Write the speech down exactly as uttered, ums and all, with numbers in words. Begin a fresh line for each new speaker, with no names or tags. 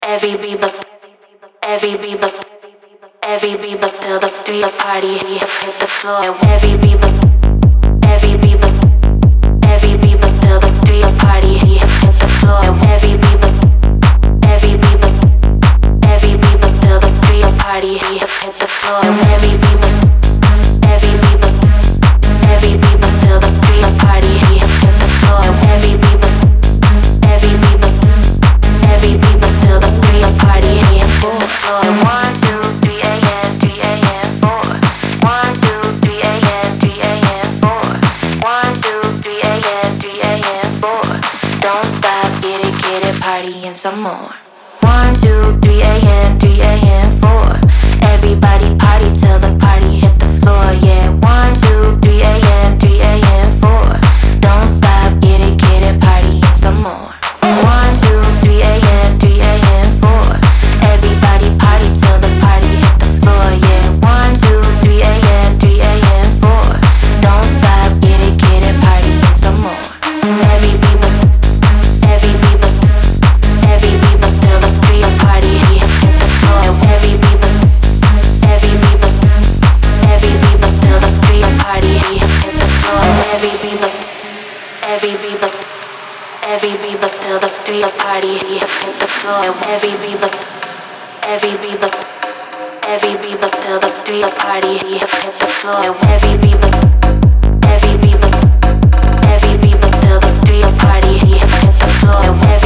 Every Bieber, every Bieber, every Bieber till the three of party hit the floor. Every Bieber, every Bieber, every Bieber till the three of party hit the floor. Every Bieber, every Bieber, every Bieber till the three of party hit the floor. Every Bieber, every Bieber, every Bieber till the three of party hit the floor. Every Bieber, every Bieber, every Bieber till the three of party hit the floor. One, two, three a m, three a m, four. One, two, three a m, three a m, four. One, two, three a m, three a m, four. Don't stop, get it, get it, party and some more. One, two, three a m, three a m, four. Everybody party till the party hit the floor. Yeah, one, two, three a m, three a m, four. Don't stop, get it, get it, party and some more. One, two, three a m, three a m, four. Everybody party till the party hit the floor. Yeah, one, two, three a m, three a m, four. Don't stop, get it, get it, party and some more. Every Bieber, every Bieber, every Bieber till the three of party hit the floor. Every Bieber, every Bieber, every Bieber till the three of party hit the floor. Every Bieber, every Bieber, every Bieber till the three of party hit the floor. Every Bieber, every Bieber, every Bieber till the three of party hit the floor. Every Bieber, every Bieber, every Bieber till the three of party hit the floor.